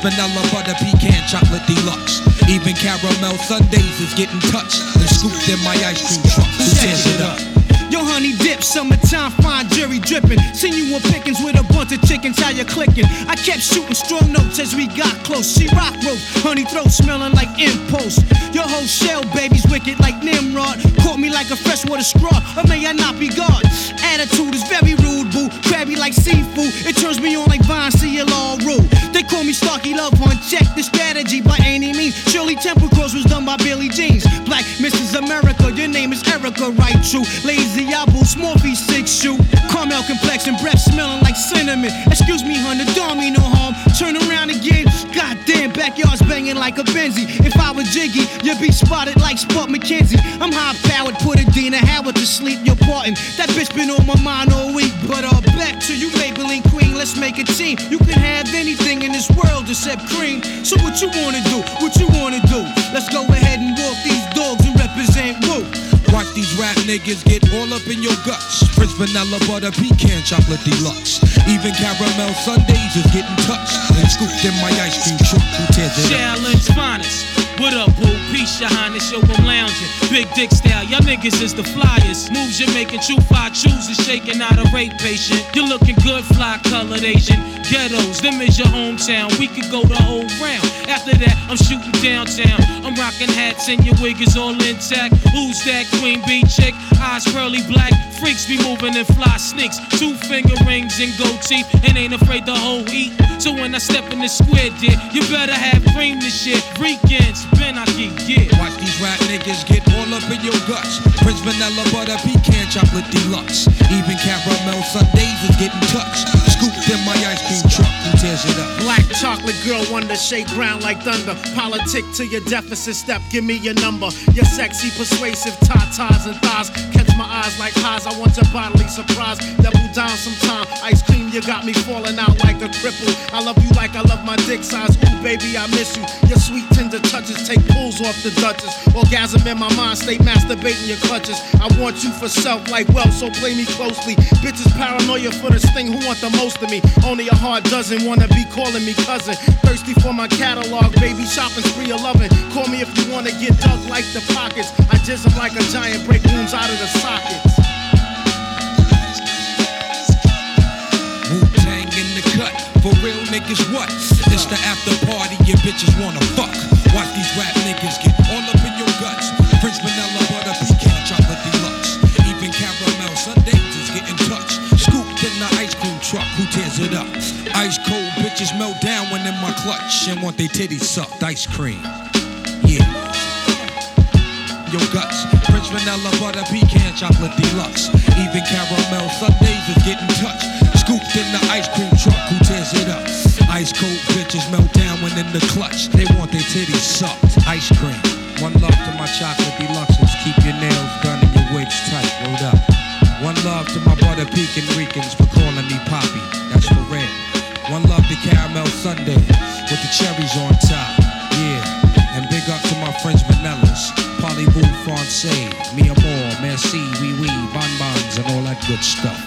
vanilla, butter, pecan, chocolate deluxe. Even caramel sundaes is getting touched and scooped in my ice cream truck. Who tears it up? Yo, honey dip, summertime, fine jury dripping. Seen you on pickings with a bunch of chickens, how you clicking? I kept shooting strong notes as we got close. She rock roast, honey throat smelling like impulse. Your whole shell, baby's wicked like Nimrod. Caught me like a freshwater straw, or may I not be God? Attitude is very rude, boo. Crabby like seafood, it turns me on like Vine, see it all rule. They call me Starkey Love Hunt, check the strategy by any means. Shirley Temple Cross was done by Billie Jeans. Black Mrs. America, your name is Erica, right? True. Lazy Apple, small feet, 6 shoe. Caramel complexion, breath smelling like cinnamon. Excuse me, hun, the dog me no harm. Turn around again, goddamn, backyard's banging like a Benzie. If I was Jiggy, you'd be spotted like Spud McKenzie. I'm high-powered, put Adina Howard to sleep, you're parting. That bitch been on my mind all week. But back to you, Maybelline Queen, let's make a team. You can have anything in this world except cream. So what you wanna do? What you wanna do? Let's go ahead and walk these dogs and represent Woo. Watch these rap niggas get all up in your guts. Prince vanilla, butter, pecan, chocolate deluxe. Even caramel sundaes is getting touched and scooped in my ice cream truck. Who tears it up? Shaolin's finest. What up, boo? Peace, your highness, yo, I'm lounging. Big dick style, y'all niggas is the flyers. Moves you're making, true fly chooses, shaking out a rape patient. You're looking good, fly colored Asian. Ghettos, them is your hometown. We could go the whole round. After that, I'm shooting downtown. I'm rocking hats and your wig is all intact. Who's that queen bee chick? Eyes pearly black. Freaks be moving in fly sneaks. 2-finger rings and gold teeth. And ain't afraid to whole eat. So when I step in the square, dear, you better have cream this shit. Weekends, Ben, I get, yeah. Watch these rap niggas get all up in your guts. Prince vanilla, butter, pecan, chocolate deluxe. Even caramel sundaes is getting touched. Scooped in my ice cream truck. Who tears it up? Black chocolate girl wonder, shake ground like thunder. Politic to your deficit step, give me your number. Your sexy, persuasive tatas and thighs catch my eyes like highs. I want your bodily surprise. Double down sometime. Ice cream, you got me falling out like a cripple. I love you like I love my dick size. Ooh, baby, I miss you. Your sweet tender touches take pulls off the Duchess. Orgasm in my mind, stay masturbating your clutches. I want you for self like wealth, so play me closely. Bitches paranoia for this thing, who want the most of me? Only a heart doesn't wanna be calling me cousin. Thirsty for my catalog, baby, shopping spree of loving. Call me if you wanna get dug like the pockets. I jizz 'em like a giant, break wounds out of the sockets. Wu-Tang in the cut, for real niggas what? It's the after party, your bitches wanna fuck. Watch these rap niggas get all up in your guts. Prince vanilla, butter, pecan, chocolate deluxe. Even caramel sundaes is getting touched. Scooped in the ice cream truck, who tears it up? Ice cold bitches melt down when in my clutch and want their titties sucked. Ice cream, yeah. Your guts, Prince vanilla, butter, pecan, chocolate deluxe. Even caramel sundaes is getting touched. Scooped in the ice cream truck, who tears it up? Ice cold bitches melt down when in the clutch. They want their titties sucked. Ice cream. One love to my chocolate deluxes. Keep your nails done and your wigs tight. Rolled up. One love to my butter pecan Ricans for calling me Poppy. That's for real. One love to caramel sundae with the cherries on top. Yeah. And big up to my French vanillas. Parlez-vous français, mi amour, merci, oui, oui, bonbons, and all that good stuff.